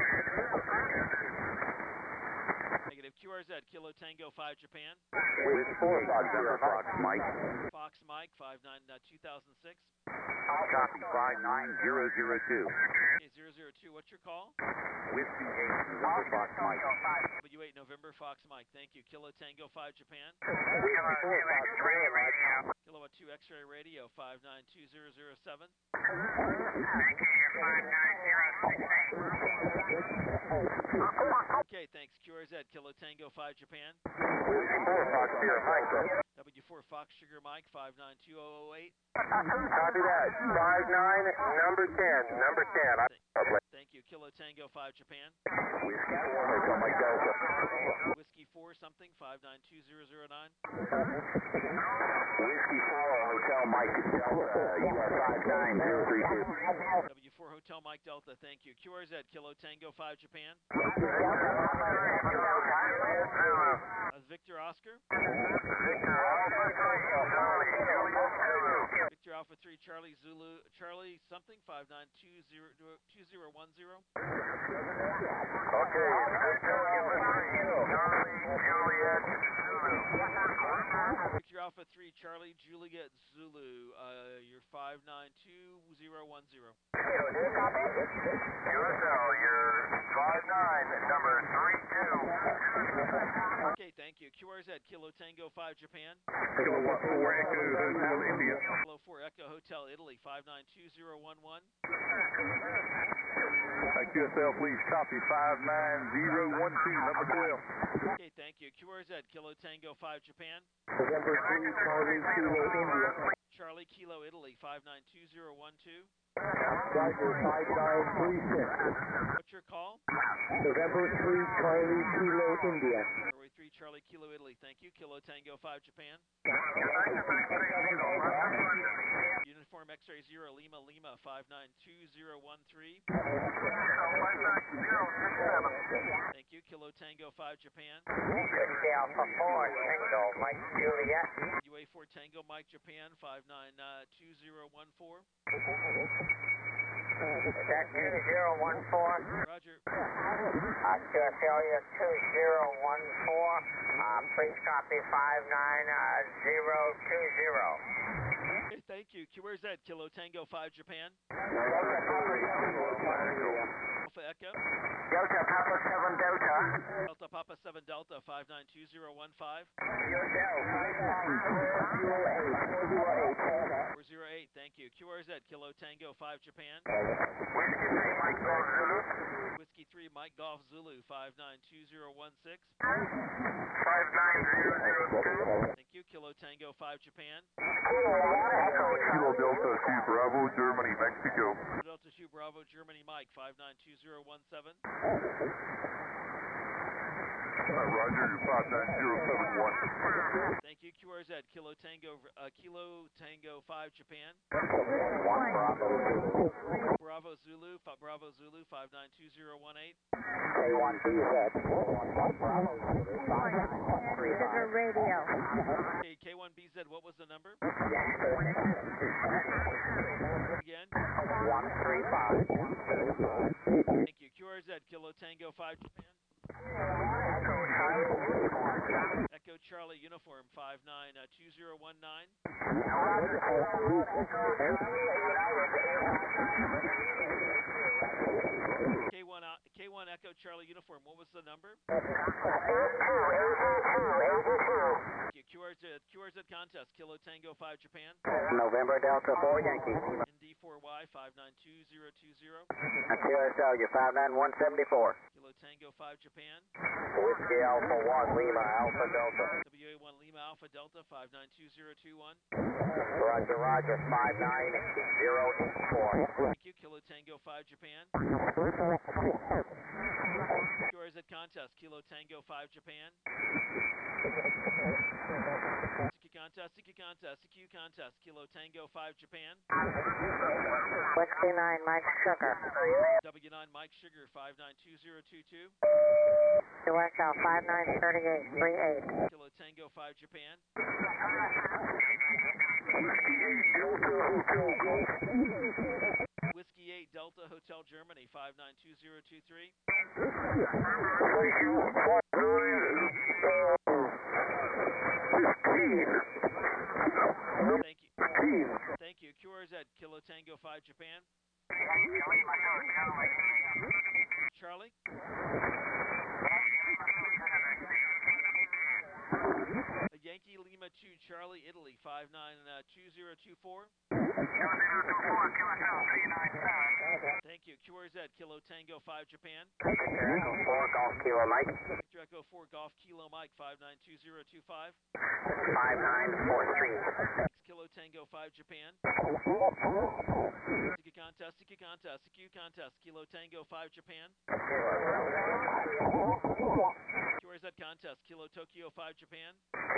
Negative. Q R Z, Kilo Tango five Japan. Whiskey four, Fox, zero, Fox, Mike. Fox Mike five nine uh, two thousand six. Copy, five nine zero zero two. Okay, zero zero two. What's your call? Whiskey eight, November, Fox, Mike. W eight November Fox Mike. Thank you. Kilo Tango five Japan. Kilo two, X-ray radio. Kilo two X-ray radio five nine two zero zero seven. Thank you, your five nine zero six eight. Okay, thanks. Q R Z, Kilo Tango five Japan. Whiskey four, Fox, zero, Mike. W four Fox Sugar Mike five nine two zero zero eight. Copy that. five nine, number ten, number ten. Thank you. Kilo Tango five Japan. Whiskey four, Hotel Mike Delta. Whiskey four something five nine two zero zero nine. Whiskey four, Hotel Mike Delta, U S five nine zero three two. W four Hotel Mike Delta. Thank you. Q R Z, Kilo Tango five Japan. Uh, Victor Oscar. Victor Alpha three Charlie Zulu Charlie something five nine two zero two zero one zero. Okay, Victor Alpha three Charlie Juliet Zulu. Uh, you're five nine two zero one zero. U S L, you're five nine, number three two. Okay, thank you. Q R Z, Kilo Tango five Japan. Kilowatt four Echo Hotel India. Kilo four Echo Hotel Italy five nine two zero one one. Q S L, please copy five nine zero one two, number twelve. Okay, thank you. Q R Z, Kilo Tango five Japan. November three, Charlie Kilo India. Charlie Kilo Italy five nine two zero one two. Roger, five nine three six. What's your call? November three, Charlie Kilo India. Norway three Charlie Kilo Italy. Thank you. Kilo Tango five Japan. Uniform X-ray zero Lima Lima five nine two zero one three. Thank you. Kilo Tango five Japan. Whiskey Alpha four, Tango, Mike Juliet. U A four Tango Mike Japan five nine two zero one four. Is that two zero one four? Roger. Uh, Q S L, you're two zero one four. Uh, please copy five nine zero two zero. Okay, thank you. Q R Z, Kilo Tango five Japan. Alpha Echo. Delta Papa seven Delta. Delta Papa seven Delta five nine two zero one five. four zero eight, thank you. Q R Z, Kilo Tango five Japan. Whiskey three Mike Golf Zulu five nine two zero one six. five nine zero zero two. Thank you. Kilo Tango five Japan. Kilo Delta two Bravo, Germany, Mexico. Delta two Bravo Germany Mike five nine two zero one seven. Uh, Roger, five nine zero seven one. Thank you. Q R Z, Kilo Tango, uh, Kilo Tango five Japan. One Bravo. Bravo Zulu, f- Bravo Zulu five nine two zero one eight. K one B Z. Bravo. Sugar Radio. Okay, K one B Z, what was the number? Again? one three five. Thank you. Q R Z, Kilo Tango five Japan. Echo Charlie Uniform five nine two zero one nine. K one, K one Echo Charlie Uniform, what was the number? eight two, eight two, eighty-two. Thank you. Q R Z, Q R Z contest, Kilo Tango five Japan. November Delta four Yankee. N D four Y five nine two zero two zero. Q S L, you five nine one seven four. Kilo Tango five Japan. Whiskey Alpha one Lima Alpha Delta. W A one Lima Alpha Delta five nine two zero two one. Roger, Roger, five nine zero eight four. Thank you. Kilo Tango five Japan. Q R Z contest, Kilo Tango five Japan. C Q contest, C Q contest, C Q contest, Kilo Tango five Japan. Whiskey nine, Mike Sugar. W nine Mike Sugar five nine two zero two two. Q S L five nine three eight three eight. Kilo Tango five Japan. Whiskey eight Delta Hotel Germany five nine two zero two three. Thank you. Thank you. Q R Z Kilo Tango five Japan. Charlie? A Yankee Lima two Charlie Italy five nine two zero two four. Thank you. Q R Z Kilo Tango five Japan. four Golf Kilo Mike. Victor Echo four Golf Kilo Mike five nine two zero two five. five nine four three. Kilo Tango five Japan. C Q contest, C Q contest, C Q contest, Kilo Tango five Japan. Q R Z contest, Kilo Tokyo five Japan.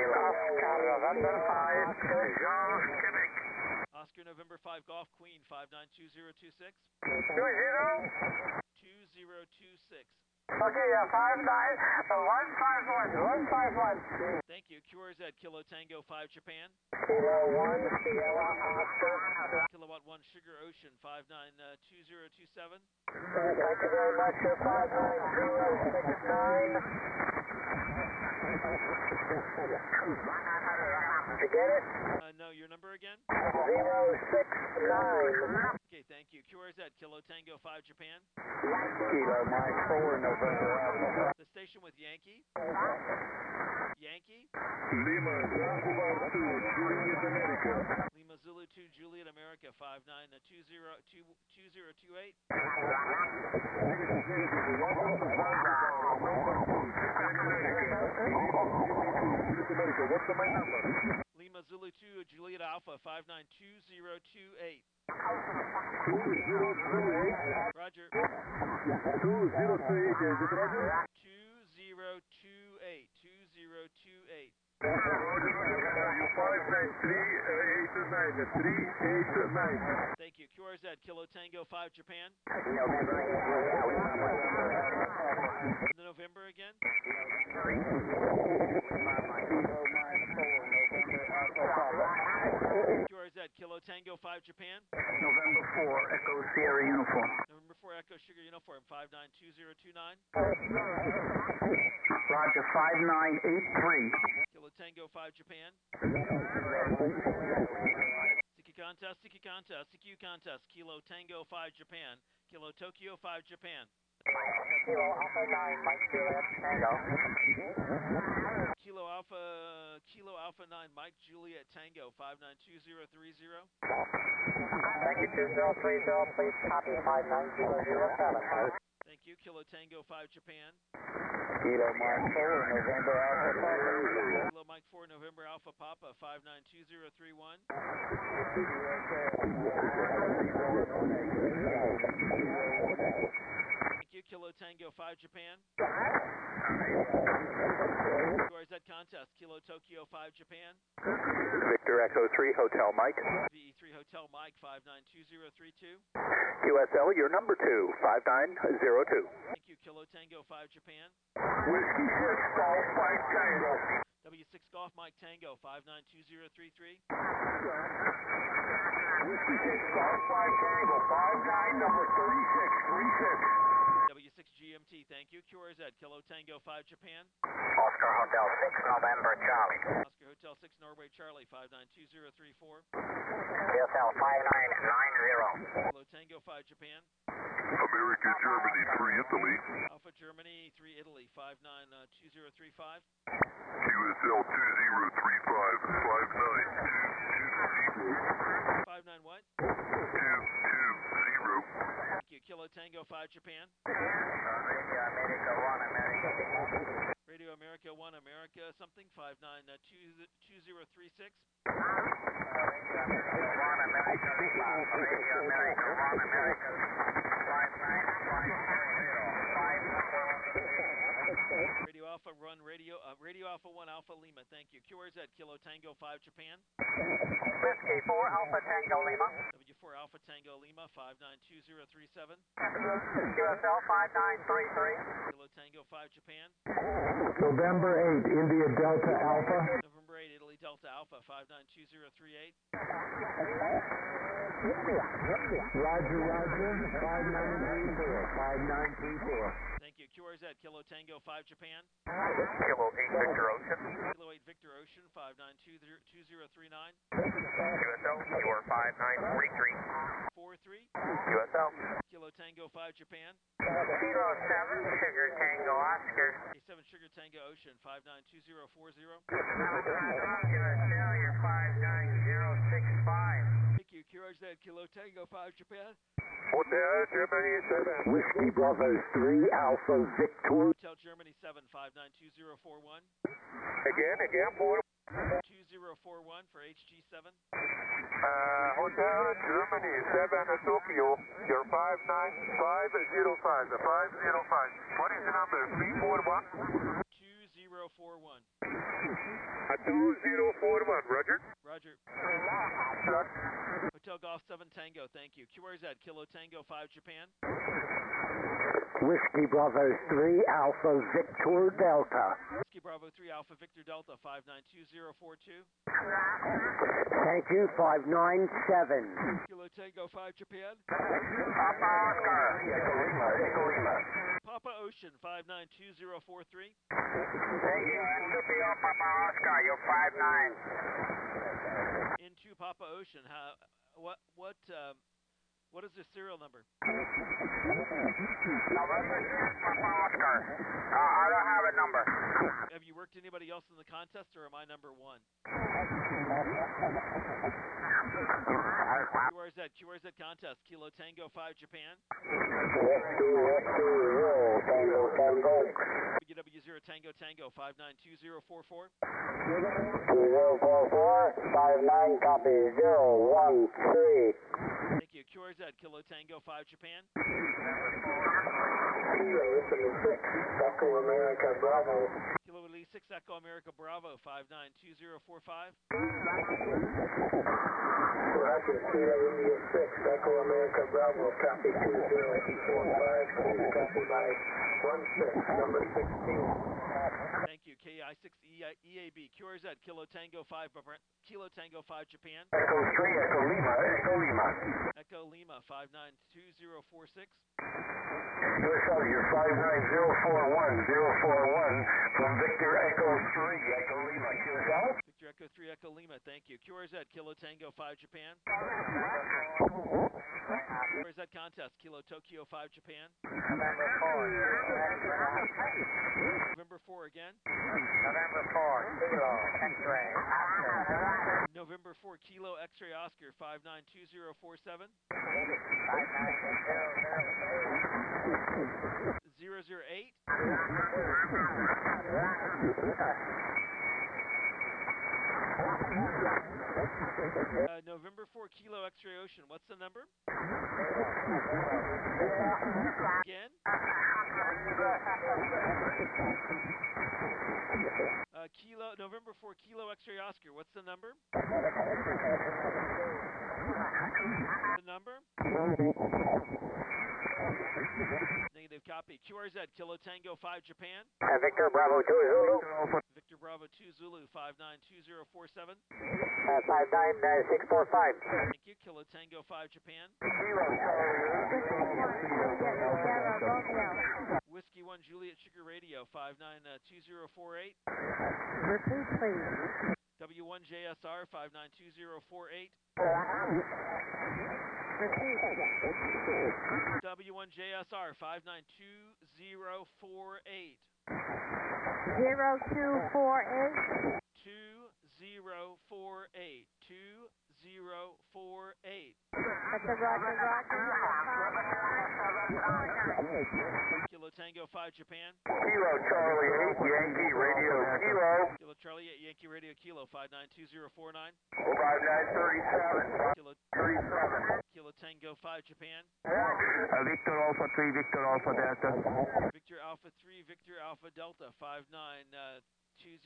Oscar November five Golf Queen five nine two zero two six. Two zero? two zero two six. Okay, yeah, five nine, one five one, one five one. Thank you. Q R Z Kilo Tango five Japan. Kilo one, Sierra Oscar. Kilowatt one Sugar Ocean five nine two zero two seven. Thank you very much, sir. five nine zero six nine. Did you get it? Uh, no, your number again? zero six nine. Okay, thank you. Q R Z Kilo Tango five Japan. Kilo Mike four, November Alpha. The station with Yankee. Yankee. Lima Zulu two, Juliet America. Lima Zulu two Juliet America five nine two zero two two zero two eight. What's the main number? Lima Zulu two Juliet Alpha five nine two zero two eight. two zero two eight. Roger. two zero two eight, is it Roger? two zero two eight. two zero two eight. five nine three eight nine, three eight nine. Thank you. Q R Z Kilo Tango five Japan. The November again. Q R Z Kilo Tango five Japan. November four, Echo Sierra Uniform. November four Echo Sugar Uniform five nine two zero two nine. Roger, five nine eight three. Kilo Tango five Japan. C Q contest, C Q contest, C Q contest, Kilo Tango five Japan. Kilo Tokyo five Japan. Kilo Alpha nine, Mike Juliet Tango. Kilo Alpha, Kilo Alpha nine Mike Juliet Tango five nine two zero three zero. Thank you, two zero three zero, please copy five nine zero zero seven. Thank you. Kilo Tango five Japan. Kilo Mike four, November Alpha Papa. Kilo Mike four November Alpha Papa five nine two zero three one. Thank you. Kilo Tango five Japan. Q R Z contest, Kilo Tokyo five Japan. Victor Echo three Hotel Mike. V E three Hotel Mike five nine two zero three two. Q S L, your number two, five nine zero two. Thank you. Kilo Tango five Japan. Whiskey six, Golf Mike Tango. W six Golf Mike Tango five nine two zero three three. Whiskey six, Golf Mike Tango, five nine, number thirty-six, three six. W six G M T thank you. Q R Z, Kilo Tango five Japan. Oscar Hotel six, November Charlie. Oscar Hotel six Norway Charlie, five nine two zero three four. Q S L five nine nine zero. Kilo Tango five Japan. America, Germany, three Italy. Alpha Germany three Italy, five nine two zero three five. Q S L two zero three five, five nine two zero. five nine what? two two zero. Thank you. Kilo Tango five Japan. Radio America one, America. Radio America one America something, five nine two zero three six. Radio America one, America. Radio America one, America. five nine five zero five. Radio Alpha Run Radio uh, Radio Alpha one Alpha Lima, thank you. Q R Z, Kilo Tango five Japan. Whiskey four, Alpha Tango Lima. W four Alpha Tango Lima, five nine two zero three seven. Q S L five nine three three. Kilo Tango five Japan. November eighth, India Delta Alpha. November eighth, Italy Delta Alpha, five nine two zero three eight. Roger, Roger, five nine three four, five nine three four. Thank you. Q R Z, Kilo Tango five Japan. Kilo eight Victor Ocean. Kilo eight Victor Ocean, five nine two zero three nine. Q S L, you are five nine three three. four three. Q S L. Kilo Tango five Japan. Kilo seven, Sugar Tango Oscar. A seven Sugar Tango Ocean, five nine two zero four zero. Q S L, you're five nine zero six five. Thank you. Q R Z, Kilo Tango five Japan. Hotel Germany seven. Whiskey Bravo three Alpha Victor. Hotel Germany seven, five nine two zero four one. Again, again, four. two zero four one for H G seven. Uh, Hotel Germany seven, Tokyo. You're five nine five zero five. The five zero five. What is the number? three four one. two zero four one. Uh, two zero four one. Roger. Roger. Hotel Golf seven Tango, thank you. Q R Z, Kilo Tango five Japan. Whiskey Bravo three Alpha Victor Delta. Whiskey Bravo three Alpha Victor Delta, five nine two zero four two. Thank you, five nine seven. Kilo Tango five Japan. Papa Oscar. Echo Lima, Echo Lima. Papa Ocean, five nine two zero four three. Thank you, N two P O Papa Oscar, you're five nine. Into Papa Ocean, how, what, what, um, what is the serial number? November six, Papa Oscar. Uh, I don't have a number. Have you worked anybody else in the contest, or am I number one? Q R Z, Q R Z contest, Kilo Tango five Japan. W W zero Tango Tango, five nine two zero four four. zero four four, five nine copy, zero one three. Thank you. Q R Z, Kilo Tango five Japan. Kilo six, Echo America Bravo. Kilo Lee six Echo America Bravo, five nine two zero four five. Roger, Kilo India six, Echo America Bravo, copy two zero four five, copy by one six, number sixteen. Thank you. K I six E A B, Q R Z, Kilo Tango five, Kilo Tango five Japan. Echo three, Echo Lima, Echo Lima. Echo Lima, five nine two zero four six. U S L, you're five nine zero four one, zero four one from Victor Echo three, Echo Lima, Q S L. Victor Echo three Echo Lima, thank you. Q R Z, Kilo Tango five Japan. Q R Z contest, Kilo Tokyo five Japan. November four. November four again. November four, Kilo, X-ray, Oscar. November four Kilo X-ray Oscar, five nine two zero four seven. five nine zero zero zero zero eight. Uh, November four Kilo X-ray Ocean, what's the number? Again? Uh, Kilo, November four Kilo X-ray Oscar, what's the number? The number? Negative copy. Q R Z, Kilo Tango five Japan. Uh, Victor Bravo two Zulu. Victor Bravo two Zulu, five nine two zero four seven. Uh, five nine six four five. Thank you. Kilo Tango five Japan. Whiskey one Juliet Sugar Radio, five nine two zero four eight. Repeat, please. W one J S R, five nine two zero four eight. Repeat. W one J S R, five nine two zero four eight. Zero two four eight. two zero four eight. two zero four eight. That's a Roger, Roger. Kilo Tango five Japan. Kilo Charlie eight, Yankee Radio Kilo. Kilo Charlie eight Yankee Radio Kilo, five nine two zero four nine. five nine thirty-seven. Kilo, thirty-seven. Kilo Tango five Japan. Uh, Victor Alpha three, Victor Alpha Delta. Victor Alpha three, Victor Alpha Delta, five nine two zero.